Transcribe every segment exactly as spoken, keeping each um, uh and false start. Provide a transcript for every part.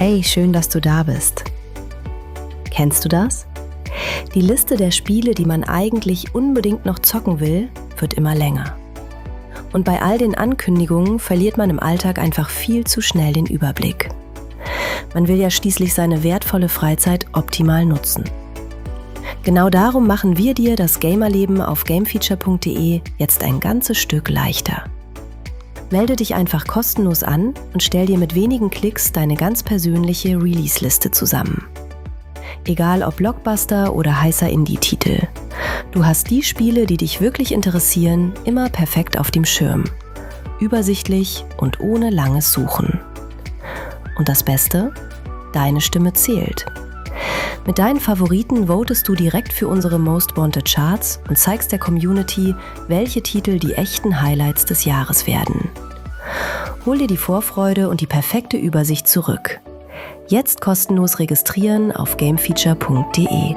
Hey, schön, dass du da bist. Kennst du das? Die Liste der Spiele, die man eigentlich unbedingt noch zocken will, wird immer länger. Und bei all den Ankündigungen verliert man im Alltag einfach viel zu schnell den Überblick. Man will ja schließlich seine wertvolle Freizeit optimal nutzen. Genau darum machen wir dir das Gamerleben auf gamefeature punkt de jetzt ein ganzes Stück leichter. Melde dich einfach kostenlos an und stell dir mit wenigen Klicks deine ganz persönliche Release-Liste zusammen. Egal ob Blockbuster oder heißer Indie-Titel. Du hast die Spiele, die dich wirklich interessieren, immer perfekt auf dem Schirm. Übersichtlich und ohne langes Suchen. Und das Beste? Deine Stimme zählt. Mit deinen Favoriten votest du direkt für unsere Most Wanted Charts und zeigst der Community, welche Titel die echten Highlights des Jahres werden. Hol dir die Vorfreude und die perfekte Übersicht zurück. Jetzt kostenlos registrieren auf gamefeature punkt de.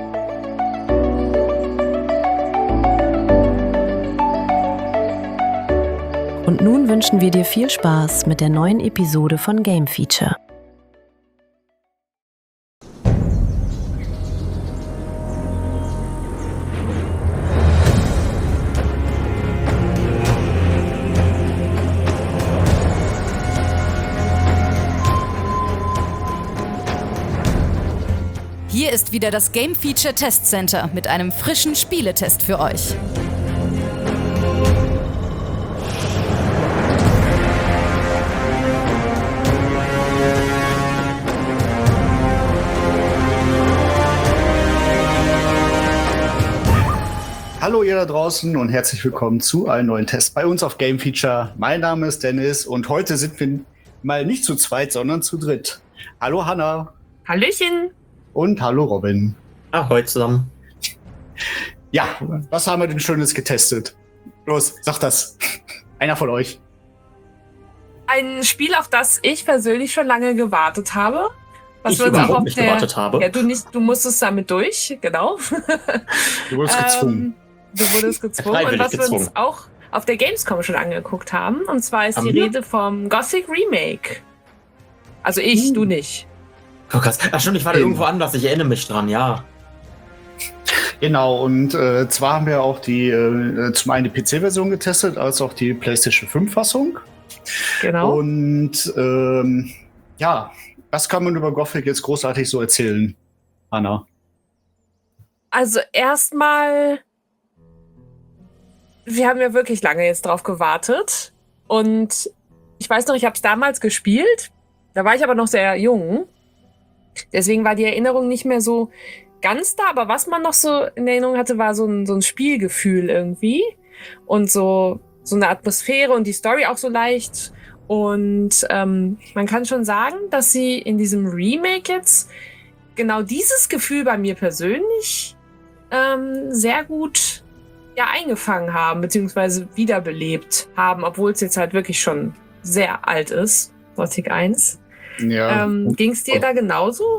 Und nun wünschen wir dir viel Spaß mit der neuen Episode von Game Feature. Hier ist wieder das Game Feature Test Center mit einem frischen Spieletest für euch. Hallo ihr da draußen und herzlich willkommen zu einem neuen Test bei uns auf Game Feature. Mein Name ist Dennis und heute sind wir mal nicht zu zweit, sondern zu dritt. Hallo Hanna. Hallöchen. Und hallo Robin. Ahoi zusammen. Ja, was haben wir denn Schönes getestet? Los, sag das. Einer von euch. Ein Spiel, auf das ich persönlich schon lange gewartet habe. Was ich wir uns auch überhaupt auf nicht der, gewartet habe. Ja, du nicht, du musstest damit durch, genau. Du wurdest gezwungen. Ähm, du wurdest gezwungen. Freiwillig Und was gezwungen. wir uns auch auf der Gamescom schon angeguckt haben. Und zwar ist Haben die wir? Rede vom Gothic Remake. Also ich, Uh. du nicht. Oh krass. Ach stimmt, ich war da irgendwo anders, ich erinnere mich dran, ja. Genau, und äh, zwar haben wir auch die äh, zum einen die P C-Version getestet, als auch die PlayStation fünf-Fassung. Genau. Und ähm, ja, was kann man über Gothic jetzt großartig so erzählen, Anna? Also erstmal, wir haben ja wirklich lange jetzt drauf gewartet. Und ich weiß noch, ich habe es damals gespielt. Da war ich aber noch sehr jung. Deswegen war die Erinnerung nicht mehr so ganz da. Aber was man noch so in Erinnerung hatte, war so ein, so ein Spielgefühl irgendwie. Und so, so eine Atmosphäre und die Story auch so leicht. Und ähm, man kann schon sagen, dass sie in diesem Remake jetzt genau dieses Gefühl bei mir persönlich ähm, sehr gut ja, eingefangen haben, beziehungsweise wiederbelebt haben, obwohl es jetzt halt wirklich schon sehr alt ist, Gothic eins. Ja. Ähm, Ging es dir da genauso?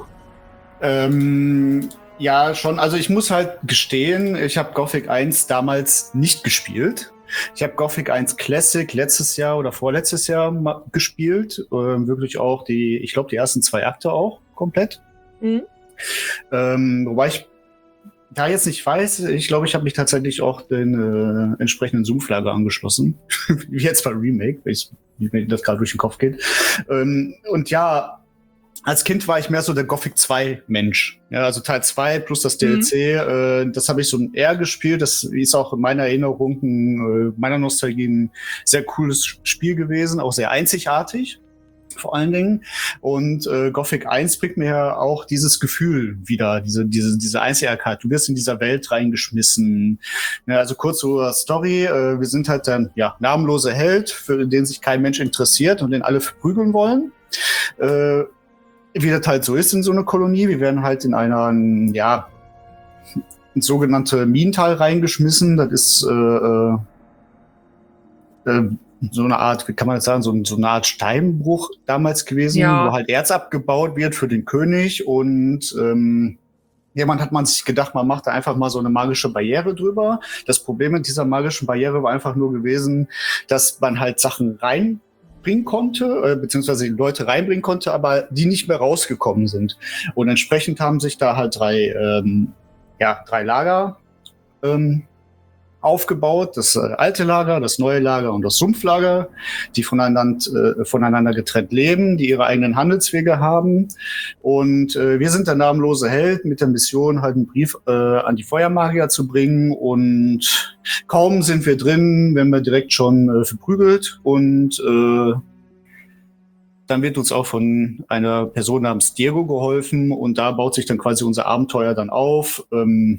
Ähm, ja, schon. Also ich muss halt gestehen, ich habe Gothic eins damals nicht gespielt. Ich habe Gothic eins Classic letztes Jahr oder vorletztes Jahr ma- gespielt. Ähm, wirklich auch die, ich glaube, die ersten zwei Akte auch komplett. Mhm. Ähm, wobei ich da jetzt nicht weiß, ich glaube, ich habe mich tatsächlich auch den äh, entsprechenden Zoom-Flagge angeschlossen. Wie jetzt bei Remake, wenn ich- wenn das gerade durch den Kopf geht. Ähm, und ja, als Kind war ich mehr so der Gothic zwei Mensch. Ja, also Teil zwei plus das D L C, äh, das habe ich so eher gespielt. Das ist auch in meiner Erinnerung, ein, äh, meiner Nostalgie ein sehr cooles Spiel gewesen, auch sehr einzigartig. Vor allen Dingen. Und äh, Gothic eins bringt mir ja auch dieses Gefühl wieder, diese, diese, diese Einzigartigkeit. Du wirst in dieser Welt reingeschmissen. Ja, also kurz zur Story. Äh, wir sind halt dann, ja, namenlose Held, für den sich kein Mensch interessiert und den alle verprügeln wollen. Äh, wie das halt so ist in so einer Kolonie. Wir werden halt in einer, ja, ins sogenannte Minental reingeschmissen. Das ist, äh, äh, äh, so eine Art, wie kann man das sagen, so, so eine Art Steinbruch damals gewesen, Ja. wo halt Erz abgebaut wird für den König und ähm, jemand hat man sich gedacht, man macht da einfach mal so eine magische Barriere drüber. Das Problem mit dieser magischen Barriere war einfach nur gewesen, dass man halt Sachen rein bringen konnte, äh, beziehungsweise die Leute reinbringen konnte, aber die nicht mehr rausgekommen sind. Und entsprechend haben sich da halt drei, ähm, ja, drei Lager ähm, aufgebaut. Das äh, alte Lager, das neue Lager und das Sumpflager, die voneinander, äh, voneinander getrennt leben, die ihre eigenen Handelswege haben. Und äh, wir sind der namenlose Held mit der Mission, halt einen Brief äh, an die Feuermagier zu bringen. Und kaum sind wir drin, werden wir direkt schon äh, verprügelt. Und äh, dann wird uns auch von einer Person namens Diego geholfen. Und da baut sich dann quasi unser Abenteuer dann auf. Ähm,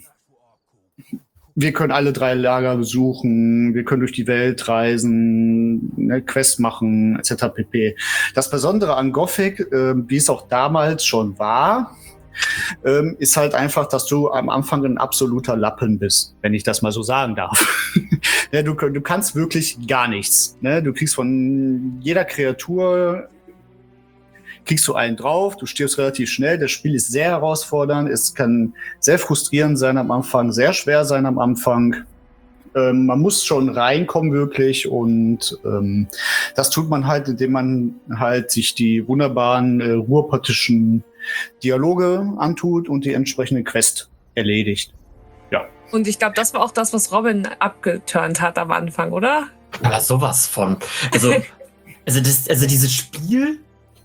Wir können alle drei Lager besuchen, wir können durch die Welt reisen, ne, Quest machen, et cetera pp. Das Besondere an Gothic, äh, wie es auch damals schon war, ähm, ist halt einfach, dass du am Anfang ein absoluter Lappen bist, wenn ich das mal so sagen darf. Ja, du, du kannst wirklich gar nichts. Ne? Du kriegst von jeder Kreatur kriegst du einen drauf, du stirbst relativ schnell, das Spiel ist sehr herausfordernd, es kann sehr frustrierend sein am Anfang, sehr schwer sein am Anfang. Ähm, man muss schon reinkommen wirklich und ähm, das tut man halt, indem man halt sich die wunderbaren äh, ruhrpottischen Dialoge antut und die entsprechende Quest erledigt. Ja. Und ich glaube, das war auch das, was Robin abgeturnt hat am Anfang, oder? Ja, sowas von. Also, also, das, also dieses Spiel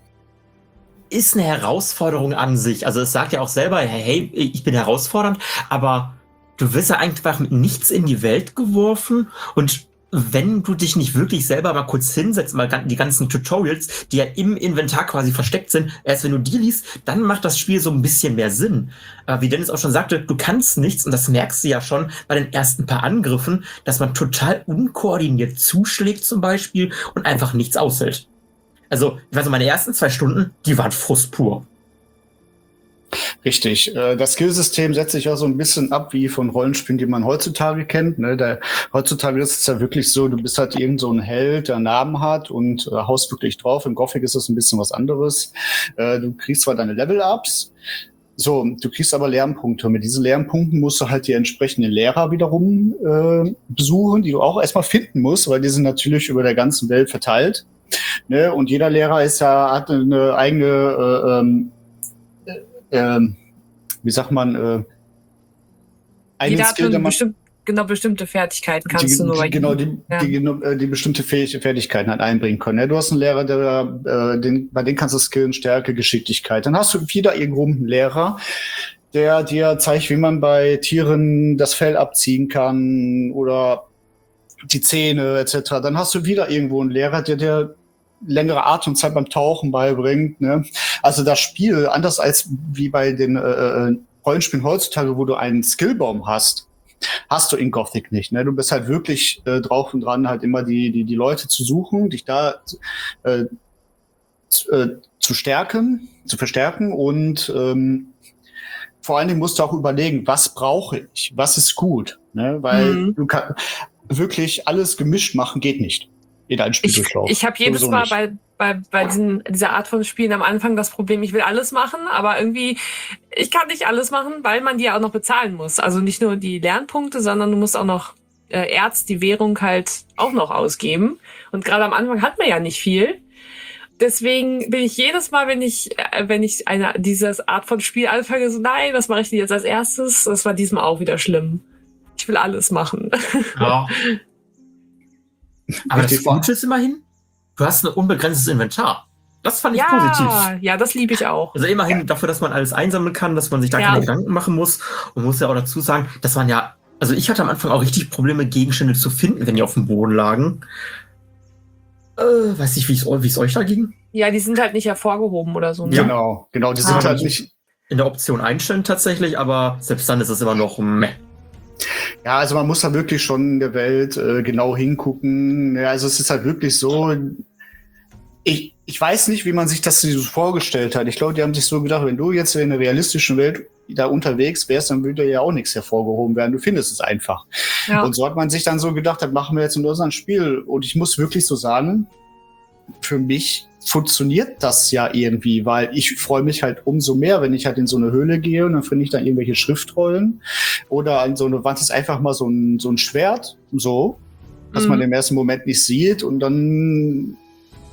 ist eine Herausforderung an sich. Also es sagt ja auch selber, hey, ich bin herausfordernd, aber du wirst ja einfach mit nichts in die Welt geworfen und wenn du dich nicht wirklich selber mal kurz hinsetzt, mal die ganzen Tutorials, die ja im Inventar quasi versteckt sind, erst wenn du die liest, dann macht das Spiel so ein bisschen mehr Sinn. Aber wie Dennis auch schon sagte, du kannst nichts und das merkst du ja schon bei den ersten paar Angriffen, dass man total unkoordiniert zuschlägt zum Beispiel und einfach nichts aushält. Also, ich weiß nicht, meine ersten zwei Stunden, die waren Frust pur. Richtig. Das Skillsystem setzt sich auch so ein bisschen ab wie von Rollenspielen, die man heutzutage kennt. Ne? Der, heutzutage ist es ja wirklich so, du bist halt irgend so ein Held, der einen Namen hat und äh, haust wirklich drauf. Im Gothic ist das ein bisschen was anderes. Äh, du kriegst zwar deine Level-Ups, so, du kriegst aber Lernpunkte. Und mit diesen Lernpunkten musst du halt die entsprechenden Lehrer wiederum äh, besuchen, die du auch erstmal finden musst, weil die sind natürlich über der ganzen Welt verteilt. Ne? Und jeder Lehrer ist ja, hat eine eigene, äh, ähm, äh, wie sagt man, äh, einen Jeder Skill, hat der man, bestimmt, genau bestimmte Fertigkeiten kannst die, du nur bei die, genau, jedem. die, Ja. die, die bestimmte Fähig Fertigkeiten halt einbringen können. Ne? Du hast einen Lehrer, der, äh, den, bei dem kannst du skillen, Stärke, Geschicklichkeit. Dann hast du wieder irgendwo einen Lehrer, der dir zeigt, wie man bei Tieren das Fell abziehen kann oder die Zähne et cetera. Dann hast du wieder irgendwo einen Lehrer, der dir längere Atemzeit beim Tauchen beibringt. Ne? Also das Spiel, anders als wie bei den äh, Rollenspielen heutzutage, wo du einen Skillbaum hast, hast du in Gothic nicht. Ne? Du bist halt wirklich äh, drauf und dran, halt immer die, die, die Leute zu suchen, dich da äh, zu, äh, zu stärken, zu verstärken und ähm, vor allen Dingen musst du auch überlegen, was brauche ich, was ist gut. Ne? Weil Mhm. du kannst wirklich alles gemischt machen, geht nicht. In einen Ich, Spieldurchlauf. ich habe jedes Sowieso Mal nicht. bei, bei, bei diesen, dieser Art von Spielen am Anfang das Problem, ich will alles machen, aber irgendwie, ich kann nicht alles machen, weil man die ja auch noch bezahlen muss. Also nicht nur die Lernpunkte, sondern du musst auch noch äh, Erz, die Währung halt auch noch ausgeben. Und gerade am Anfang hat man ja nicht viel. Deswegen bin ich jedes Mal, wenn ich, äh, wenn ich eine diese Art von Spiel anfange, so, nein, was mache ich denn jetzt als erstes? Das war diesmal auch wieder schlimm. Ich will alles machen. Ja. Aber das Richtig. Gute ist immerhin, du hast ein unbegrenztes Inventar. Das fand ich positiv. Ja, ja, das liebe ich auch. Also immerhin dafür, dass man alles einsammeln kann, dass man sich da Ja. keine Gedanken machen muss. Und muss ja auch dazu sagen, dass man ja, also ich hatte am Anfang auch richtig Probleme, Gegenstände zu finden, wenn die auf dem Boden lagen. Äh, weiß nicht, wie es wie es euch da ging. Ja, die sind halt nicht hervorgehoben oder so. Ne? Genau, genau. Die sind Ah. halt nicht. In der Option einstellen tatsächlich, aber selbst dann ist es immer noch meh. Ja, also man muss da wirklich schon in der Welt äh, genau hingucken. Ja, also es ist halt wirklich so. Ich, ich weiß nicht, wie man sich das so vorgestellt hat. Ich glaube, die haben sich so gedacht, wenn du jetzt in einer realistischen Welt da unterwegs wärst, dann würde ja auch nichts hervorgehoben werden. Du findest es einfach. Ja. Und so hat man sich dann so gedacht, das machen wir jetzt in unserem Spiel. Und ich muss wirklich so sagen, für mich funktioniert das ja irgendwie, weil ich freue mich halt umso mehr, wenn ich halt in so eine Höhle gehe und dann finde ich da irgendwelche Schriftrollen oder an so eine Wand ist einfach mal so ein, so ein Schwert, so, was Mhm. man im ersten Moment nicht sieht und dann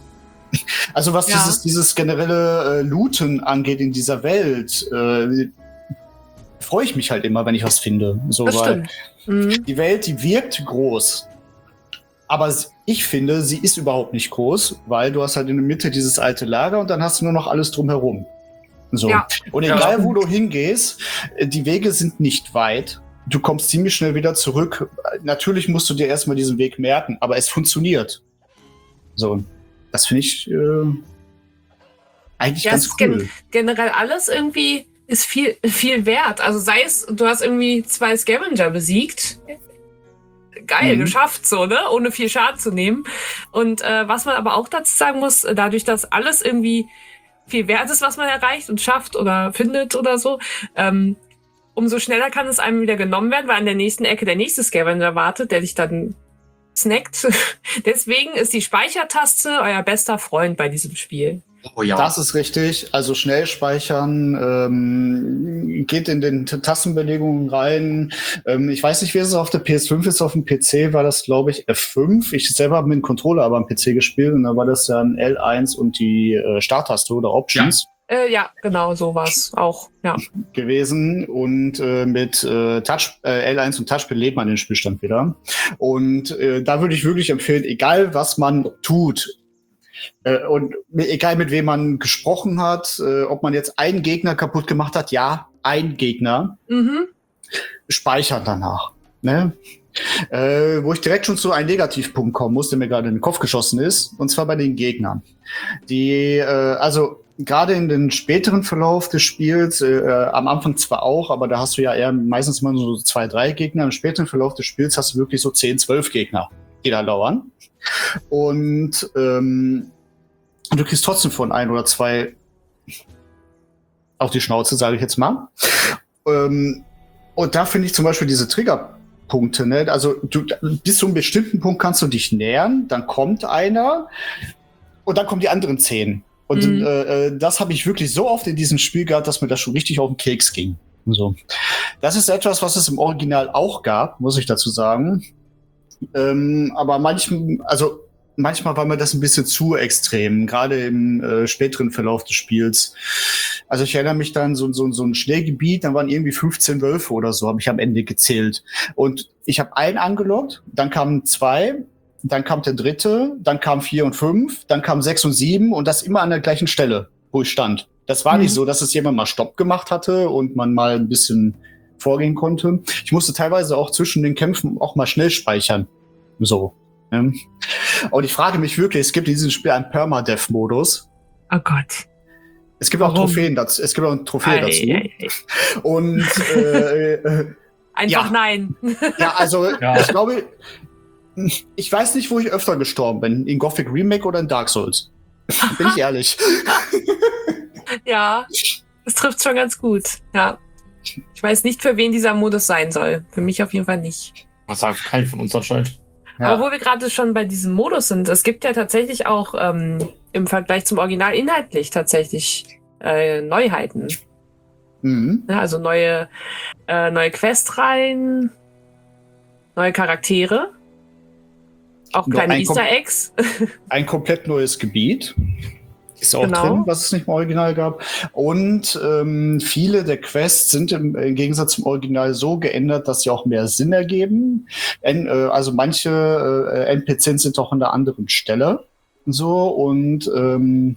Also was Ja. dieses, dieses generelle äh, Looten angeht in dieser Welt, äh, freue ich mich halt immer, wenn ich was finde. So, Das weil stimmt. Mhm. die Welt, die wirkt groß. Aber ich finde, sie ist überhaupt nicht groß, weil du hast halt in der Mitte dieses alte Lager und dann hast du nur noch alles drumherum. So. Ja. Und Ja. egal, wo du hingehst, äh, die Wege sind nicht weit. Du kommst ziemlich schnell wieder zurück. Natürlich musst du dir erstmal diesen Weg merken, aber es funktioniert. So. Das finde ich äh, eigentlich Ja, es ganz ist cool. gen generell alles irgendwie ist viel, viel wert. Also sei es, du hast irgendwie zwei Scavenger besiegt. Geil, Mhm. geschafft so, ne? Ohne viel Schaden zu nehmen. Und äh, was man aber auch dazu sagen muss, dadurch, dass alles irgendwie viel wert ist, was man erreicht und schafft oder findet oder so, ähm, umso schneller kann es einem wieder genommen werden, weil an der nächsten Ecke der nächste Scavenger wartet, der dich dann snackt. Deswegen ist die Speichertaste euer bester Freund bei diesem Spiel. Oh ja. Das ist richtig. Also schnell speichern, ähm, geht in den T- Tastenbelegungen rein. Ähm, ich weiß nicht, wie es auf der P S fünf ist. Auf dem P C war das, glaube ich, F fünf. Ich selber habe mit dem Controller aber am P C gespielt und da war das dann L eins und die äh, Starttaste oder Options Äh, ja, genau, sowas auch. Ja. gewesen. Und äh, mit äh, Touch, äh, L eins und Touch belebt man den Spielstand wieder. Und äh, da würde ich wirklich empfehlen, egal was man tut, Äh, und egal mit wem man gesprochen hat, äh, ob man jetzt einen Gegner kaputt gemacht hat, ja, ein Gegner, Mhm. speichern danach. Ne? Äh, wo ich direkt schon zu einem Negativpunkt kommen muss, der mir gerade in den Kopf geschossen ist, und zwar bei den Gegnern. Die, äh, also gerade in den späteren Verlauf des Spiels, äh, am Anfang zwar auch, aber da hast du ja eher meistens mal so zwei, drei Gegner. Im späteren Verlauf des Spiels hast du wirklich so zehn, zwölf Gegner, die da lauern. Und ähm, du kriegst trotzdem von ein oder zwei auf die Schnauze, sage ich jetzt mal. Ähm, und da finde ich zum Beispiel diese Triggerpunkte, ne? Also du, bis zu einem bestimmten Punkt kannst du dich nähern, dann kommt einer und dann kommen die anderen zehn. Und Mhm. äh, das habe ich wirklich so oft in diesem Spiel gehabt, dass mir das schon richtig auf den Keks ging. So. Das ist etwas, was es im Original auch gab, muss ich dazu sagen. Ähm, aber manchmal, also manchmal war mir das ein bisschen zu extrem, gerade im äh, späteren Verlauf des Spiels. Also ich erinnere mich dann so, so, so ein Schneegebiet, dann waren irgendwie fünfzehn Wölfe oder so, habe ich am Ende gezählt. Und ich habe einen angelockt, dann kamen zwei, dann kam der dritte, dann kamen vier und fünf, dann kamen sechs und sieben und das immer an der gleichen Stelle, wo ich stand. Das war Mhm. nicht so, dass es jemand mal Stopp gemacht hatte und man mal ein bisschen vorgehen konnte. Ich musste teilweise auch zwischen den Kämpfen auch mal schnell speichern. So. Ne? Und ich frage mich wirklich, es gibt in diesem Spiel einen Permadeath-Modus. Oh Gott. Es gibt auch Warum? Trophäen dazu. Es gibt auch eine Trophäe Ei, dazu. ei, ei. Und äh, äh, Einfach Ja. nein. ja, also Ja. ich glaube, ich weiß nicht, wo ich öfter gestorben bin. In Gothic Remake oder in Dark Souls. Bin ich ehrlich. Ja, das trifft schon ganz gut. Ja. Ich weiß nicht, für wen dieser Modus sein soll. Für mich auf jeden Fall nicht. Was sagt kein von uns anscheinend? Ja. Aber wo wir gerade schon bei diesem Modus sind, es gibt ja tatsächlich auch ähm, im Vergleich zum Original inhaltlich tatsächlich äh, Neuheiten. Mhm. Ja, also neue, äh, neue Questreihen, neue Charaktere, auch Noch kleine ein Kom- Easter Eggs. Ein komplett neues Gebiet. Ist auch Genau. drin, was es nicht im Original gab. Und ähm, viele der Quests sind im, im Gegensatz zum Original so geändert, dass sie auch mehr Sinn ergeben. En, äh, also manche äh, N P Cs sind auch an der anderen Stelle. So und ähm,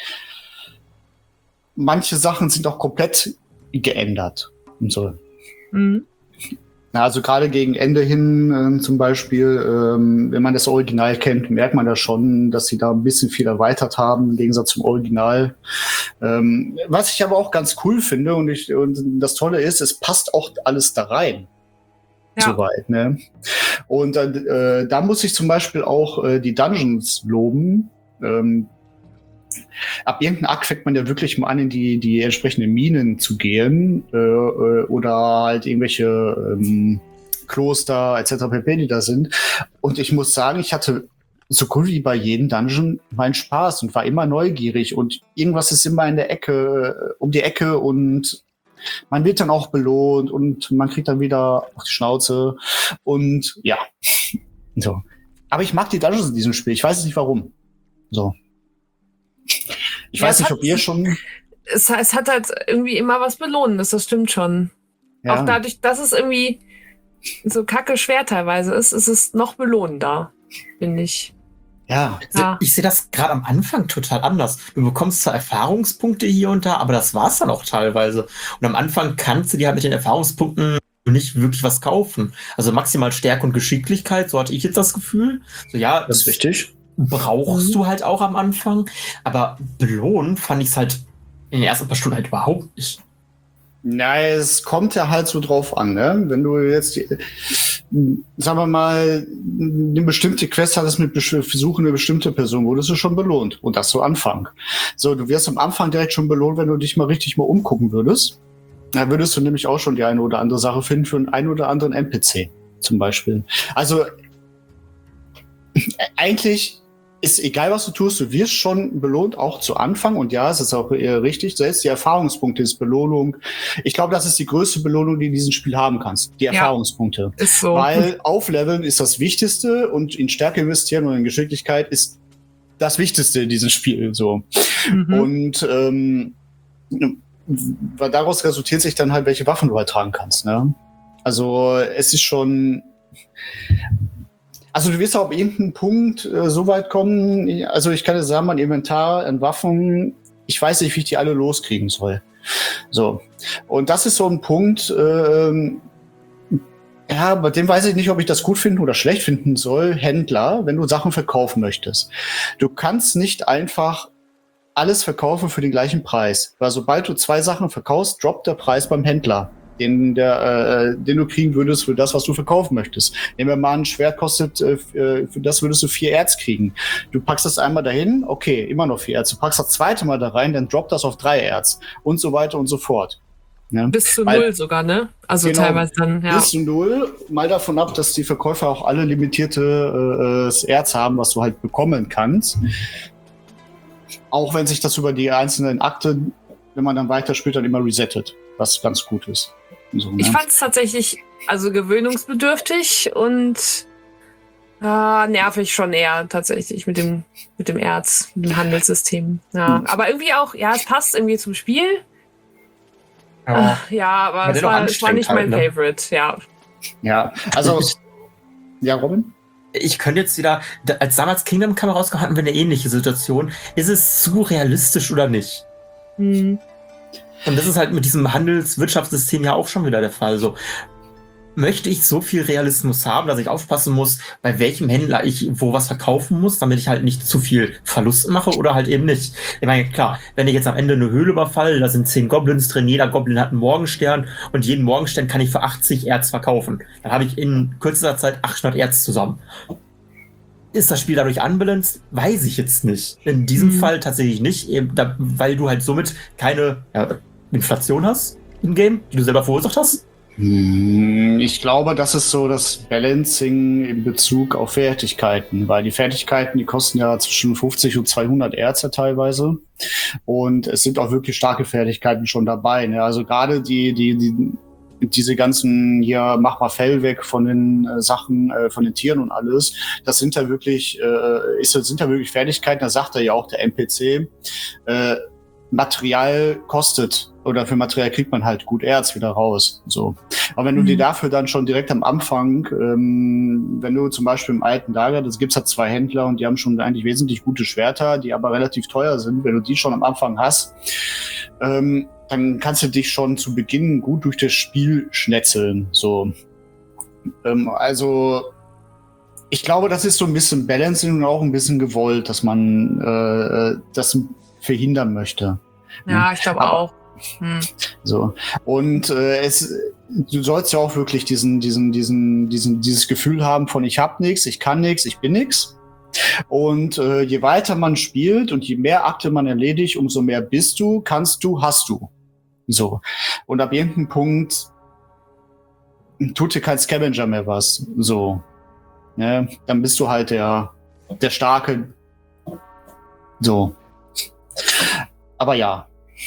manche Sachen sind auch komplett geändert. Und so. Mhm. Na, also gerade gegen Ende hin ähm, zum Beispiel, ähm, wenn man das Original kennt, merkt man da schon, dass sie da ein bisschen viel erweitert haben im Gegensatz zum Original. Ähm, was ich aber auch ganz cool finde und, ich, und das Tolle ist, es passt auch alles da rein. Ja. Soweit, ne? Und äh, da muss ich zum Beispiel auch äh, die Dungeons loben. Ähm, ab irgendeinem Akt fängt man ja wirklich mal an, in die, die entsprechenden Minen zu gehen äh, oder halt irgendwelche ähm, Kloster et cetera pp, die da sind. Und ich muss sagen, ich hatte so gut wie bei jedem Dungeon meinen Spaß und war immer neugierig und irgendwas ist immer in der Ecke, um die Ecke und man wird dann auch belohnt und man kriegt dann wieder auf die Schnauze und ja. So. Aber ich mag die Dungeons in diesem Spiel. Ich weiß nicht warum. So. Ich Ja, weiß es nicht, hat- ob ihr schon. Es, es hat halt irgendwie immer was Belohnendes, das stimmt schon. Ja, Auch dadurch, dass es irgendwie so kacke schwer teilweise ist, ist es noch belohnender, finde ich. ja. Ja. Ich sehe das gerade am Anfang total anders. Du bekommst zwar Erfahrungspunkte hier und da, aber das war's dann auch teilweise. Und am Anfang kannst du dir halt mit den Erfahrungspunkten nicht wirklich was kaufen. Also maximal Stärke und Geschicklichkeit, so hatte ich jetzt das Gefühl. So, ja, Das ist richtig. brauchst Mhm. du halt auch am Anfang. Aber belohnen fand ich es halt in den ersten paar Stunden halt überhaupt nicht. Na, es kommt ja halt so drauf an, ne? Wenn du jetzt, die, sagen wir mal, eine bestimmte Quest hattest mit besch- Versuchen eine bestimmte Person, wurdest du schon belohnt. Und das zu Anfang. So, du wirst am Anfang direkt schon belohnt, wenn du dich mal richtig mal umgucken würdest. Da würdest du nämlich auch schon die eine oder andere Sache finden für einen ein oder anderen N P C, zum Beispiel. Also, eigentlich ist egal, was du tust, du wirst schon belohnt, auch zu Anfang. Und ja, es ist auch eher richtig. Selbst die Erfahrungspunkte ist Belohnung. Ich glaube, das ist die größte Belohnung, die du in diesem Spiel haben kannst. Die Ja. Erfahrungspunkte. Ist so. Weil Aufleveln ist das Wichtigste und in Stärke investieren und in Geschicklichkeit ist das Wichtigste in diesem Spiel. So. Mhm. Und ähm, weil daraus resultiert sich dann halt, welche Waffen du halt tragen kannst. Ne? Also es ist schon. Also du wirst auch ab irgendeinem Punkt äh, so weit kommen, also ich kann dir sagen, mein Inventar an Waffen, ich weiß nicht, wie ich die alle loskriegen soll. So. Und das ist so ein Punkt, ähm, ja, bei dem weiß ich nicht, ob ich das gut finden oder schlecht finden soll. Händler, wenn du Sachen verkaufen möchtest. Du kannst nicht einfach alles verkaufen für den gleichen Preis. Weil sobald du zwei Sachen verkaufst, droppt der Preis beim Händler. Den, der, äh, den du kriegen würdest für das, was du verkaufen möchtest. Nehmen wir mal ein Schwert kostet, äh, für das würdest du vier Erz kriegen. Du packst das einmal dahin, okay, immer noch vier Erz. Du packst das zweite Mal da rein, dann droppt das auf drei Erz und so weiter und so fort. Ne? Bis zu Weil- null sogar, ne? Also Genau. teilweise dann, ja. Bis zu null, mal davon ab, dass die Verkäufer auch alle limitierte äh, das Erz haben, was du halt bekommen kannst. Auch wenn sich das über die einzelnen Akte, wenn man dann weiterspielt, dann immer resettet, was ganz gut ist. So, ne? Ich fand es tatsächlich also gewöhnungsbedürftig und äh, nervig schon eher tatsächlich mit dem, mit dem Erz, mit dem Handelssystem. Ja. Hm. Aber irgendwie auch, ja, es passt irgendwie zum Spiel. Aber Ach, ja, aber Aber es dennoch war, es war nicht mein anstrengend halt, Favorite, ja. Ja, also, ja, Robin? ich könnte jetzt wieder, da- als damals Kingdom Come rausgekommen, hatten wir eine ähnliche Situation. Ist es zu realistisch oder nicht? Hm. Und das ist halt mit diesem Handelswirtschaftssystem ja auch schon wieder der Fall. So, möchte ich so viel Realismus haben, dass ich aufpassen muss, bei welchem Händler ich wo was verkaufen muss, damit ich halt nicht zu viel Verlust mache oder halt eben nicht. Ich meine, klar, wenn ich jetzt am Ende eine Höhle überfalle, da sind zehn Goblins drin, jeder Goblin hat einen Morgenstern und jeden Morgenstern kann ich für achtzig Erz verkaufen. Dann habe ich in kürzester Zeit achthundert Erz zusammen. Ist das Spiel dadurch unbalanced? Weiß ich jetzt nicht. In diesem Mhm. Fall tatsächlich nicht, eben da, weil du halt somit keine ja, Inflation hast im Game, die du selber verursacht hast. Hm, Ich glaube, das ist so das Balancing in Bezug auf Fertigkeiten, weil die Fertigkeiten, die kosten ja zwischen fünfzig und zweihundert Erz ja teilweise. Und es sind auch wirklich starke Fertigkeiten schon dabei. Ne? Also gerade die, die, die, diese ganzen hier, mach mal Fell weg von den äh, Sachen, äh, von den Tieren und alles, das sind ja wirklich, äh, ist, sind ja wirklich Fertigkeiten, da sagt er ja auch der N P C, äh, Material kostet oder für Material kriegt man halt gut Erz wieder raus. So. Aber wenn du Mhm. dir dafür dann schon direkt am Anfang, ähm, wenn du zum Beispiel im alten Lager, das gibt's halt zwei Händler und die haben schon eigentlich wesentlich gute Schwerter, die aber relativ teuer sind, wenn du die schon am Anfang hast, ähm, dann kannst du dich schon zu Beginn gut durch das Spiel schnetzeln. So. Ähm, also ich glaube, das ist so ein bisschen Balancing und auch ein bisschen gewollt, dass man äh, das verhindern möchte. Ja, ich glaube Aber- auch. Hm. So. Und äh, es, du sollst ja auch wirklich diesen, diesen, diesen, diesen, dieses Gefühl haben von ich hab nichts, ich kann nichts, ich bin nichts. Und äh, je weiter man spielt und je mehr Akte man erledigt, umso mehr bist du, kannst du, hast du. So. Und ab irgendeinem Punkt tut dir kein Scavenger mehr was. So. Ne? Dann bist du halt der, der Starke. So. Aber ja.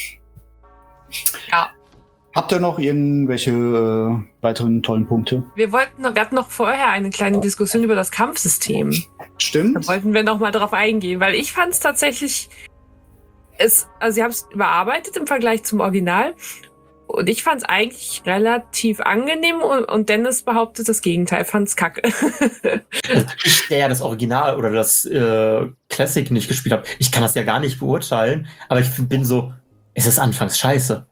Ja. Habt ihr noch irgendwelche äh, weiteren tollen Punkte? Wir wollten, noch- wir hatten noch vorher eine kleine Diskussion über das Kampfsystem. Da Stimmt? wollten wir noch mal drauf eingehen, weil ich fand es tatsächlich es, also sie haben es überarbeitet im Vergleich zum Original. Und ich fand es eigentlich relativ angenehm und, und Dennis behauptet das Gegenteil, fand es kacke. Ich, der ja das Original oder das äh, Classic nicht gespielt habe, ich kann das ja gar nicht beurteilen, aber ich bin so, es ist anfangs scheiße.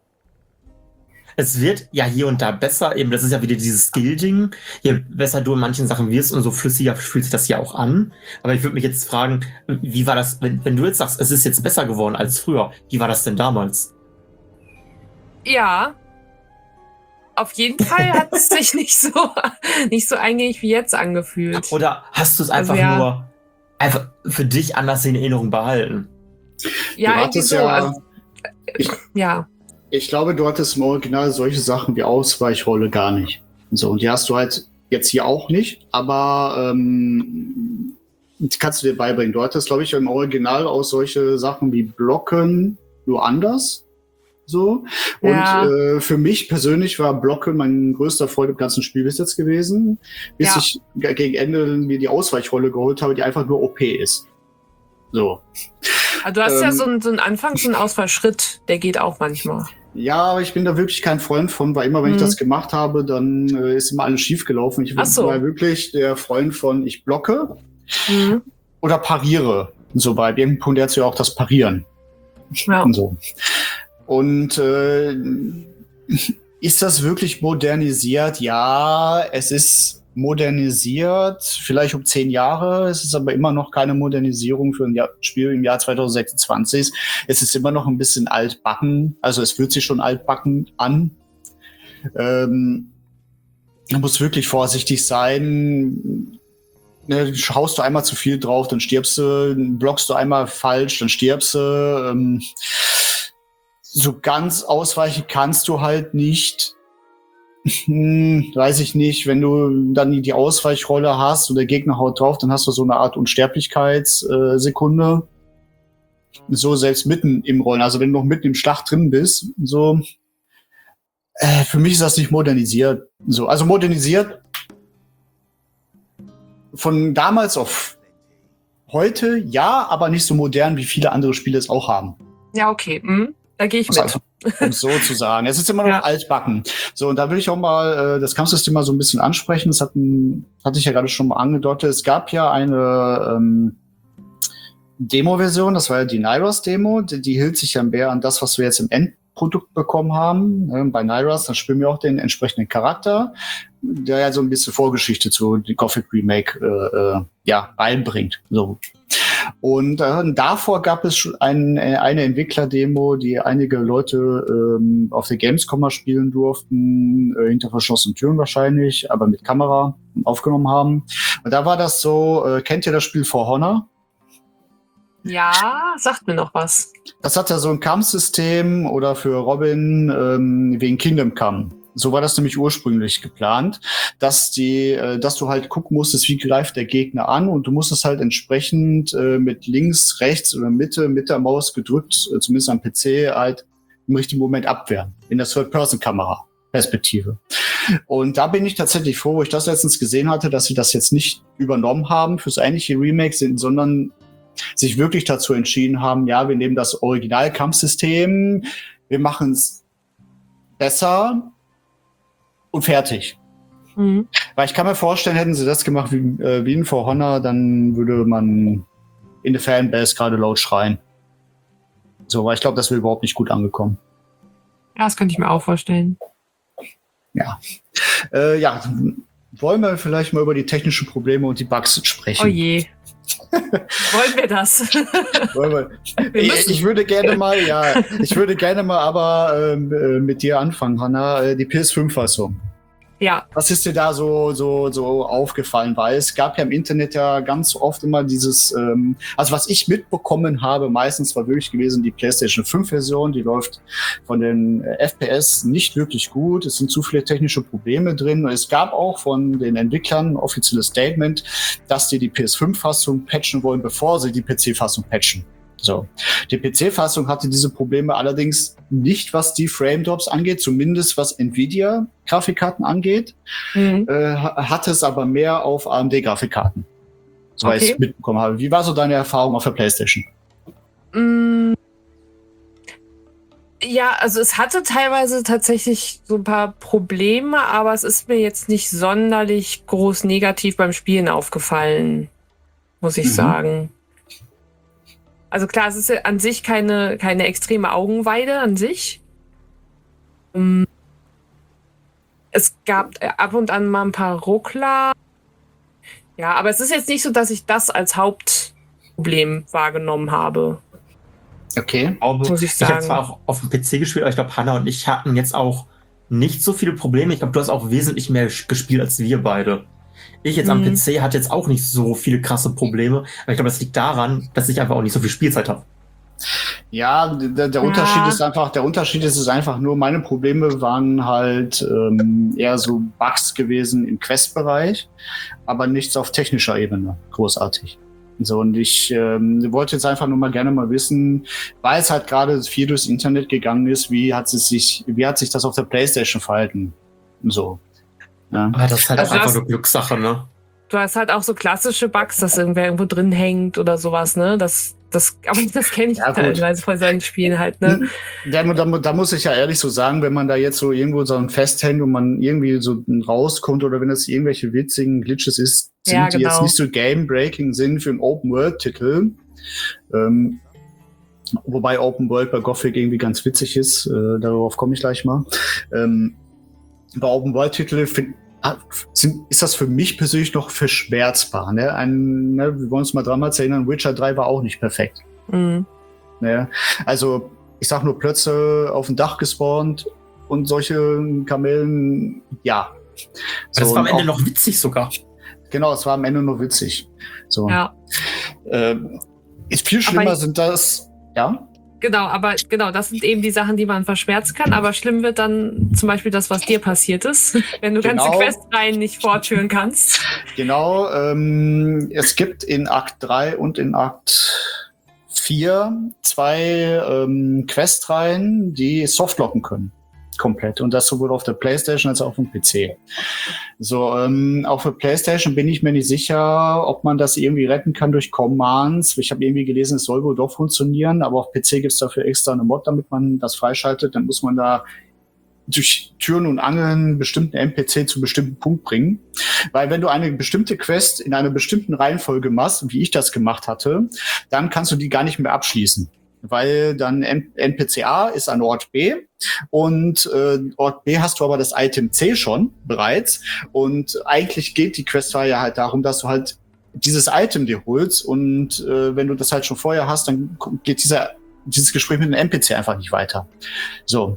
Es wird ja hier und da besser, eben, das ist ja wieder dieses Skill-Ding, je besser du in manchen Sachen wirst, umso flüssiger fühlt sich das ja auch an. Aber ich würde mich jetzt fragen, wie war das, wenn, wenn du jetzt sagst, es ist jetzt besser geworden als früher, wie war das denn damals? Ja, auf jeden Fall hat es sich nicht so, nicht so eingängig wie jetzt angefühlt. Oder hast du es einfach Also, ja. nur einfach für dich anders in Erinnerung behalten? Ja, Du irgendwie hattest so. ja- Also, Ich- ja. Ich glaube, du hattest im Original solche Sachen wie Ausweichrolle gar nicht. Und so, und die hast du halt jetzt hier auch nicht, aber ähm, die kannst du dir beibringen. Du hattest, glaube ich, im Original auch solche Sachen wie Blocken nur anders. So. Und Ja. äh, für mich persönlich war Blocken mein größter Freund im ganzen Spiel bis jetzt gewesen, bis Ja. ich g- gegen Ende mir die Ausweichrolle geholt habe, die einfach nur O P ist. So. Also du hast ja Ähm, so einen, so einen Anfang, so einen Ausfallschritt, der geht auch manchmal. Ja, aber ich bin da wirklich kein Freund von, weil immer wenn ich Mhm. das gemacht habe, dann äh, ist immer alles schief gelaufen. Ich Ach so. war wirklich der Freund von, ich blocke Mhm. oder pariere. Und so, bei irgendeinem Punkt lernst du ja auch das Parieren. Ja. Und so. Und äh, ist das wirklich modernisiert? Ja, es ist modernisiert, vielleicht um zehn Jahre. Es ist aber immer noch keine Modernisierung für ein Jahr, Spiel im Jahr zwanzig sechsundzwanzig. Es ist immer noch ein bisschen altbacken. Also es fühlt sich schon altbacken an. Ähm, man muss wirklich vorsichtig sein. Ne, schaust du einmal zu viel drauf, dann stirbst du. Blockst du einmal falsch, dann stirbst du. Ähm, so ganz ausweichen kannst du halt nicht. Hm, weiß ich nicht, wenn du dann die Ausweichrolle hast und der Gegner haut drauf, dann hast du so eine Art Unsterblichkeitssekunde. So selbst mitten im Rollen, also wenn du noch mitten im Schlag drin bist, so. Äh, für mich ist das nicht modernisiert. So, also modernisiert von damals auf heute, ja, aber nicht so modern, wie viele andere Spiele es auch haben. Ja, okay. Mhm. Da gehe ich mit. Also, um es so zu sagen. Es ist immer noch Ja. altbacken. So, und da will ich auch mal äh, das Kampfsystem mal so ein bisschen ansprechen. Das hatten, hatte ich ja gerade schon mal angedeutet. Es gab ja eine ähm, Demo-Version, das war ja die Nyros-Demo. Die, die hielt sich ja mehr an das, was wir jetzt im Endprodukt bekommen haben. Ähm, bei Nyros, dann spielen wir auch den entsprechenden Charakter, der ja so ein bisschen Vorgeschichte zu die Gothic Remake äh, äh, ja, reinbringt. So. Und äh, davor gab es schon ein, äh, eine Entwickler-Demo, die einige Leute ähm, auf der Gamescom mal spielen durften, äh, hinter verschlossenen Türen wahrscheinlich, aber mit Kamera aufgenommen haben. Und da war das so, äh, kennt ihr das Spiel For Honor? Ja, sagt mir noch was. Das hat ja so ein Kampfsystem oder für Robin ähm, wegen Kingdom Come. So war das nämlich ursprünglich geplant, dass die, äh, dass du halt gucken musstest, wie greift der Gegner an und du musstest halt entsprechend äh, mit links, rechts oder Mitte, mit der Maus gedrückt, äh, zumindest am P C, halt im richtigen Moment abwehren. In der Third-Person-Kamera. Perspektive. Und da bin ich tatsächlich froh, wo ich das letztens gesehen hatte, dass sie das jetzt nicht übernommen haben fürs eigentliche Remake, sind, sondern sich wirklich dazu entschieden haben, ja, wir nehmen das Original-Kampfsystem, wir machen es besser und fertig. Mhm. Weil ich kann mir vorstellen, hätten sie das gemacht wie, äh, wie in For Honor, dann würde man in der Fanbase gerade laut schreien. So, weil ich glaube, das wäre überhaupt nicht gut angekommen. Ja, das könnte ich mir auch vorstellen. Ja. Äh, ja, wollen wir vielleicht mal über die technischen Probleme und die Bugs sprechen? Oh je. Wollen wir das? Wollen wir? Wir Ich, müssen. ich würde gerne mal, ja, ich würde gerne mal aber ähm, äh, mit dir anfangen, Hanna, äh, die P S fünf Fassung. Ja. Was ist dir da so, so, so aufgefallen? Weil es gab ja im Internet ja ganz oft immer dieses, ähm, also was ich mitbekommen habe, meistens war wirklich gewesen die PlayStation fünf Version, die läuft von den äh, F P S nicht wirklich gut. Es sind zu viele technische Probleme drin. Und es gab auch von den Entwicklern ein offizielles Statement, dass die die P S fünf Fassung patchen wollen, bevor sie die P C Fassung patchen. So. Die P C Fassung hatte diese Probleme allerdings nicht, was die Frame Drops angeht, zumindest was Nvidia Grafikkarten angeht, Mhm. äh, hatte es aber mehr auf A M D Grafikkarten. So, weil Okay. ich mitbekommen habe. Wie war so deine Erfahrung auf der PlayStation? Mm, Ja, also es hatte teilweise tatsächlich so ein paar Probleme, aber es ist mir jetzt nicht sonderlich groß negativ beim Spielen aufgefallen, muss ich Mhm. sagen. Also klar, es ist ja an sich keine, keine extreme Augenweide an sich. Ähm, Es gab äh, ab und an mal ein paar Ruckler. Ja, aber es ist jetzt nicht so, dass ich das als Hauptproblem wahrgenommen habe, Okay. Ich glaube, muss ich ich habe sagen. zwar auch auf dem P C gespielt, aber ich glaube, Hannah und ich hatten jetzt auch nicht so viele Probleme. Ich glaube, du hast auch wesentlich mehr sch- gespielt als wir beide. Ich jetzt am Mhm. P C hatte jetzt auch nicht so viele krasse Probleme, aber ich glaube, das liegt daran, dass ich einfach auch nicht so viel Spielzeit habe. Ja, der, der Ja. Unterschied ist einfach, der Unterschied ist es einfach nur, meine Probleme waren halt ähm, eher so Bugs gewesen im Quest-Bereich, aber nichts auf technischer Ebene großartig. So, und ich ähm, wollte jetzt einfach nur mal gerne mal wissen, weil es halt gerade viel durchs Internet gegangen ist, wie hat es sich, wie hat sich das auf der PlayStation verhalten? So. Ja. Aber das ist halt Also auch einfach das- nur Glückssache, ne? Du hast halt auch so klassische Bugs, dass irgendwer irgendwo drin hängt oder sowas, ne? Das, das, aber das kenne ich Ja, gut. teilweise von seinen Spielen halt, ne? Da, da, da muss ich ja ehrlich so sagen, wenn man da jetzt so irgendwo so ein festhängt und man irgendwie so rauskommt oder wenn das irgendwelche witzigen Glitches ist, sind Ja, die jetzt genau. nicht so game-breaking sind für einen Open-World-Titel. Ähm, wobei Open World bei Gothic irgendwie ganz witzig ist, äh, darauf komme ich gleich mal. Ähm, bei Open World-Titel find, ah, sind, ist das für mich persönlich noch verschmerzbar. Ne? Ein, ne, wir wollen uns mal dran mal erinnern, Witcher drei war auch nicht perfekt. Mhm. Ne? Also, ich sag nur Plötze auf dem Dach gespawnt und solche Kamellen, ja. So, das war am und Ende auch- noch witzig sogar. Genau, es war am Ende noch witzig. So. Ja, Ähm, ist viel schlimmer Aber- sind das, ja? genau, aber genau, das sind eben die Sachen, die man verschmerzen kann, aber schlimm wird dann zum Beispiel das, was dir passiert ist, wenn du ganze Genau. Questreihen nicht fortführen kannst. Genau, ähm, es gibt in Akt drei und in Akt vier zwei ähm, Questreihen, die softlocken können. Komplett. Und das sowohl auf der PlayStation als auch auf dem P C. So, ähm, auf der PlayStation bin ich mir nicht sicher, ob man das irgendwie retten kann durch Commands. Ich habe irgendwie gelesen, es soll wohl doch funktionieren, aber auf P C gibt es dafür extra eine Mod, damit man das freischaltet. Dann muss man da durch Türen und Angeln bestimmten N P C zu bestimmten Punkt bringen. Weil wenn du eine bestimmte Quest in einer bestimmten Reihenfolge machst, wie ich das gemacht hatte, dann kannst du die gar nicht mehr abschließen. Weil dann N P C A ist an Ort B und äh, Ort B hast du aber das Item C schon bereits. Und eigentlich geht die Questreihe halt darum, dass du halt dieses Item dir holst und äh, wenn du das halt schon vorher hast, dann geht dieser, dieses Gespräch mit dem N P C einfach nicht weiter. So.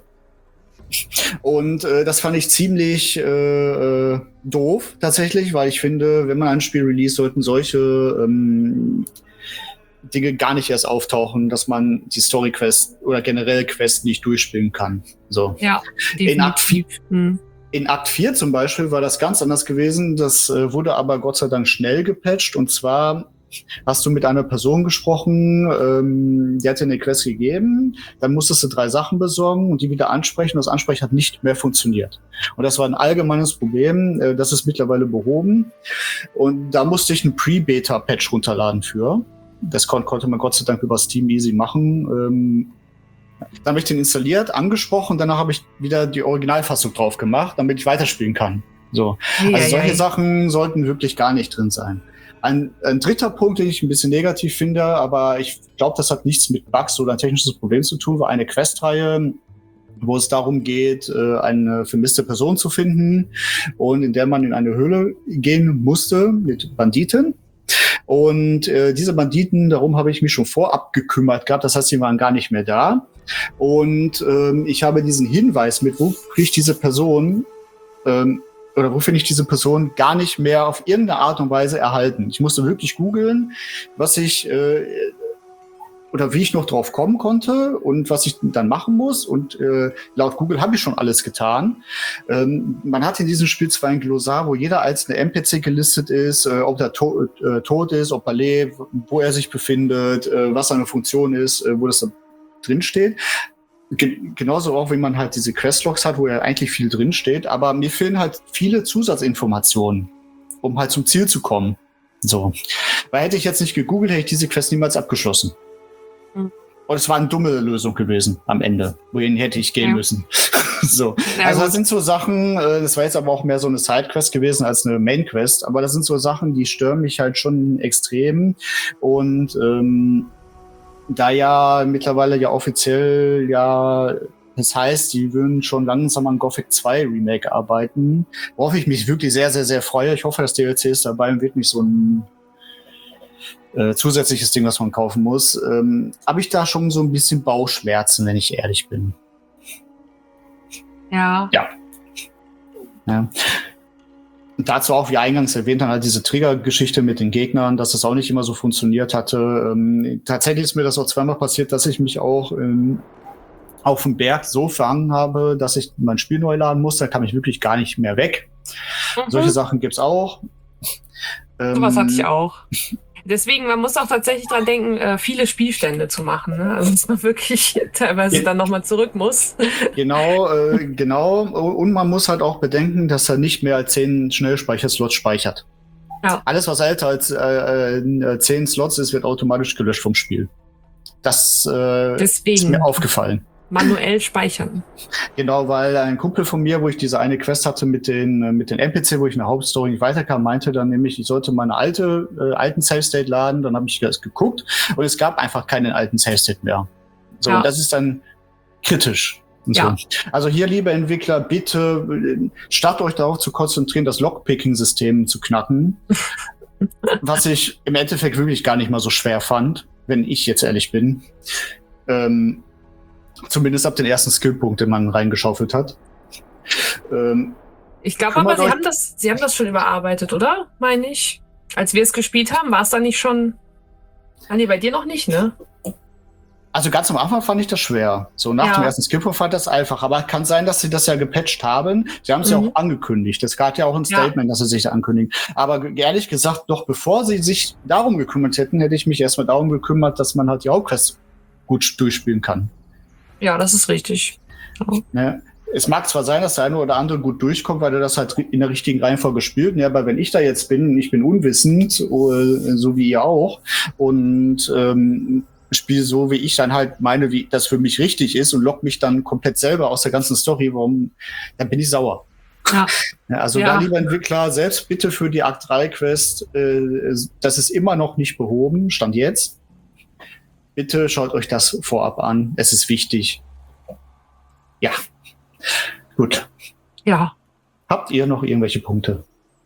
Und äh, das fand ich ziemlich äh, äh, doof tatsächlich, weil ich finde, wenn man ein Spiel release, sollten solche ähm, Dinge gar nicht erst auftauchen, dass man die Story-Quest oder generell Quest nicht durchspielen kann. So. Ja, In Akt definitiv. Hm. In Akt vier zum Beispiel war das ganz anders gewesen. Das äh, wurde aber Gott sei Dank schnell gepatcht. Und zwar hast du mit einer Person gesprochen, ähm, die hat dir eine Quest gegeben, dann musstest du drei Sachen besorgen und die wieder ansprechen. Das Ansprechen hat nicht mehr funktioniert. Und das war ein allgemeines Problem. Äh, das ist mittlerweile behoben. Und da musste ich einen Pre-Beta-Patch runterladen für. Das kon- konnte man Gott sei Dank über Steam easy machen. Ähm, dann habe ich den installiert, angesprochen, danach habe ich wieder die Originalfassung drauf gemacht, damit ich weiterspielen kann. So. Also solche Sachen sollten wirklich gar nicht drin sein. Ein, ein dritter Punkt, den ich ein bisschen negativ finde, aber ich glaube, das hat nichts mit Bugs oder ein technisches Problem zu tun, war eine Questreihe, wo es darum geht, eine vermisste Person zu finden und in der man in eine Höhle gehen musste mit Banditen. Und äh, diese Banditen, darum habe ich mich schon vorab gekümmert gehabt. Das heißt, sie waren gar nicht mehr da. Und ähm, ich habe diesen Hinweis mit, wo kriege ich diese Person ähm, oder wo finde ich diese Person gar nicht mehr auf irgendeine Art und Weise erhalten. Ich musste wirklich googeln, was ich äh, oder wie ich noch drauf kommen konnte und was ich dann machen muss. Und äh, laut Google habe ich schon alles getan. Ähm, man hat in diesem Spiel zwar ein Glossar, wo jeder einzelne N P C gelistet ist, äh, ob er to äh, tot ist, ob er lebt, wo er sich befindet, äh, was seine Funktion ist, äh, wo das da drin steht. Ge genauso auch, wenn man halt diese Questlogs hat, wo ja eigentlich viel drin steht. Aber mir fehlen halt viele Zusatzinformationen, um halt zum Ziel zu kommen. So. Weil hätte ich jetzt nicht gegoogelt, hätte ich diese Quest niemals abgeschlossen. Und es war eine dumme Lösung gewesen am Ende. Wohin hätte ich gehen ja. müssen? so. Ja, also gut. das sind so Sachen, äh, das war jetzt aber auch mehr so eine Sidequest gewesen als eine Mainquest. Aber das sind so Sachen, die stören mich halt schon extrem. Und ähm, da ja mittlerweile ja offiziell ja, das heißt, die würden schon langsam an Gothic zwei Remake arbeiten, worauf ich mich wirklich sehr, sehr, sehr freue. Ich hoffe, das D L C ist dabei und wird nicht so ein äh, zusätzliches Ding, was man kaufen muss. Ähm, habe ich da schon so ein bisschen Bauchschmerzen, wenn ich ehrlich bin. Ja. Ja. ja. Und dazu auch, wie eingangs erwähnt, dann halt diese Trigger-Geschichte mit den Gegnern, dass das auch nicht immer so funktioniert hatte. Ähm, tatsächlich ist mir das auch zweimal passiert, dass ich mich auch ähm, auf dem Berg so verhangen habe, dass ich mein Spiel neu laden muss. Da kam ich wirklich gar nicht mehr weg. Mhm. Solche Sachen gibt's auch. Ähm, Sowas hatte ich auch. Deswegen, man muss auch tatsächlich dran denken, äh, viele Spielstände zu machen. Ne? Also, dass man wirklich teilweise Ja. dann nochmal zurück muss. Genau, äh, genau. Und man muss halt auch bedenken, dass er nicht mehr als zehn Schnellspeicherslots speichert. Ja. Alles, was älter als äh, äh, zehn Slots ist, wird automatisch gelöscht vom Spiel. Das äh, ist Deswegen mir aufgefallen. manuell speichern. Genau, weil ein Kumpel von mir, wo ich diese eine Quest hatte mit den äh, mit den N P C, wo ich in der Hauptstory nicht weiterkam, meinte dann nämlich, ich sollte meine alte äh, alten Save State laden. Dann habe ich das geguckt und es gab einfach keinen alten Save State mehr. So, Ja. und das ist dann kritisch. Und so. Ja. Also hier, liebe Entwickler, bitte äh, statt euch darauf zu konzentrieren, das Lockpicking-System zu knacken, was ich im Endeffekt wirklich gar nicht mal so schwer fand, wenn ich jetzt ehrlich bin. Ähm, Zumindest ab den ersten Skillpunkt, den man reingeschaufelt hat. Ähm, Ich glaube Kümmert aber, sie euch- haben das, sie haben das schon überarbeitet, oder? Meine ich. Als wir es gespielt haben, war es dann nicht schon. Ah, nee, bei dir noch nicht, ne? also ganz am Anfang fand ich das schwer. So nach Ja. dem ersten Skillpunkt fand das einfach. Aber kann sein, dass sie das ja gepatcht haben. Sie haben es ja Mhm. auch angekündigt. Es gab ja auch ein Ja. Statement, dass sie sich ankündigen. Aber ge- ehrlich gesagt, noch bevor sie sich darum gekümmert hätten, hätte ich mich erstmal darum gekümmert, dass man halt die Hauptquest gut durchspielen kann. Ja, das ist richtig. Ne? Es mag zwar sein, dass der eine oder andere gut durchkommt, weil er das halt in der richtigen Reihenfolge spielt, ne? Aber wenn ich da jetzt bin, ich bin unwissend, äh, so wie ihr auch, und ähm, spiele so, wie ich dann halt meine, wie das für mich richtig ist und lock mich dann komplett selber aus der ganzen Story, warum, dann bin ich sauer. Ja. Ja, also Ja. da, lieber Entwickler, selbst bitte für die Akt drei Quest, äh, das ist immer noch nicht behoben, Stand jetzt. Bitte schaut euch das vorab an. Es ist wichtig. Ja. Gut. Ja. Habt ihr noch irgendwelche Punkte?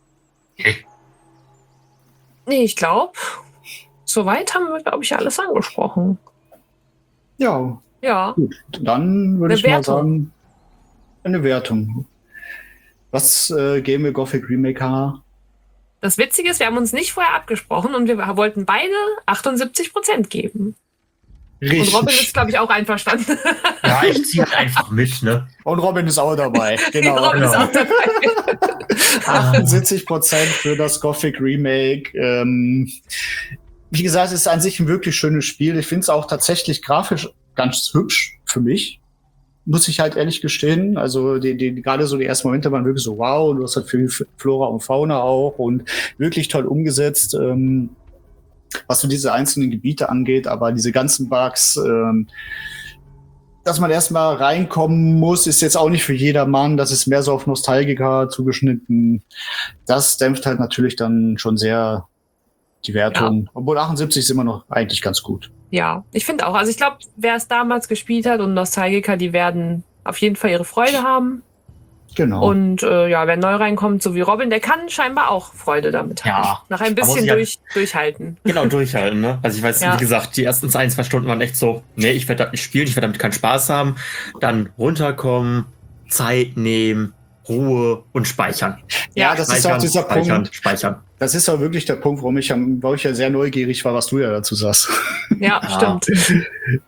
Nee, ich glaube, soweit haben wir, glaube ich, alles angesprochen. Ja, Ja. gut. Dann würde Eine ich mal Wertung. sagen, eine Wertung. Was äh, geben wir Gothic Remake H? Das Witzige ist, wir haben uns nicht vorher abgesprochen und wir wollten beide achtundsiebzig Prozent geben. Und Robin ist, glaube ich, auch einverstanden. Ja, ich ziehe halt einfach mit, ne? Und Robin ist auch dabei. Genau. Robin ist genau. auch dabei. achtundsiebzig Prozent für das Gothic Remake. Ähm, wie gesagt, es ist an sich ein wirklich schönes Spiel. Ich finde es auch tatsächlich grafisch ganz hübsch für mich. Muss ich halt ehrlich gestehen. Also die, die, gerade so die ersten Momente waren wirklich so wow. Du hast halt viel Flora und Fauna auch und wirklich toll umgesetzt. Ähm, was so diese einzelnen Gebiete angeht, aber diese ganzen Bugs, ähm, dass man erstmal reinkommen muss, ist jetzt auch nicht für jedermann. Das ist mehr so auf Nostalgiker zugeschnitten. Das dämpft halt natürlich dann schon sehr die Wertung. Ja. Obwohl achtundsiebzig ist immer noch eigentlich ganz gut. Ja, ich finde auch. Also ich glaube, wer es damals gespielt hat und Nostalgiker, die werden auf jeden Fall ihre Freude haben. Genau. Und äh, ja, wer neu reinkommt, so wie Robin, der kann scheinbar auch Freude damit haben. Ja. Nach ein Man muss bisschen ja- durch, durchhalten. Genau, durchhalten, ne? Also ich weiß, Ja. wie gesagt, die ersten ein, zwei Stunden waren echt so, nee, ich werde das nicht spielen, ich werde damit keinen Spaß haben. Dann runterkommen, Zeit nehmen, Ruhe und speichern. Ja, das ist auch dieser speichern, Punkt. Speichern. Das ist auch wirklich der Punkt, warum ich, am- warum ich ja sehr neugierig war, was du ja dazu sagst. Ja, Ja. stimmt.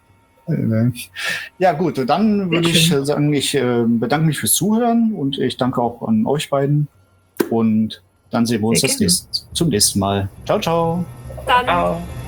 Ja, gut, dann würde Sehr ich schön. äh, sagen, ich äh, bedanke mich fürs Zuhören und ich danke auch an euch beiden. Und dann sehen wir uns Sehr das gerne. nächste, zum nächsten Mal. Ciao, ciao. Dann. Ciao.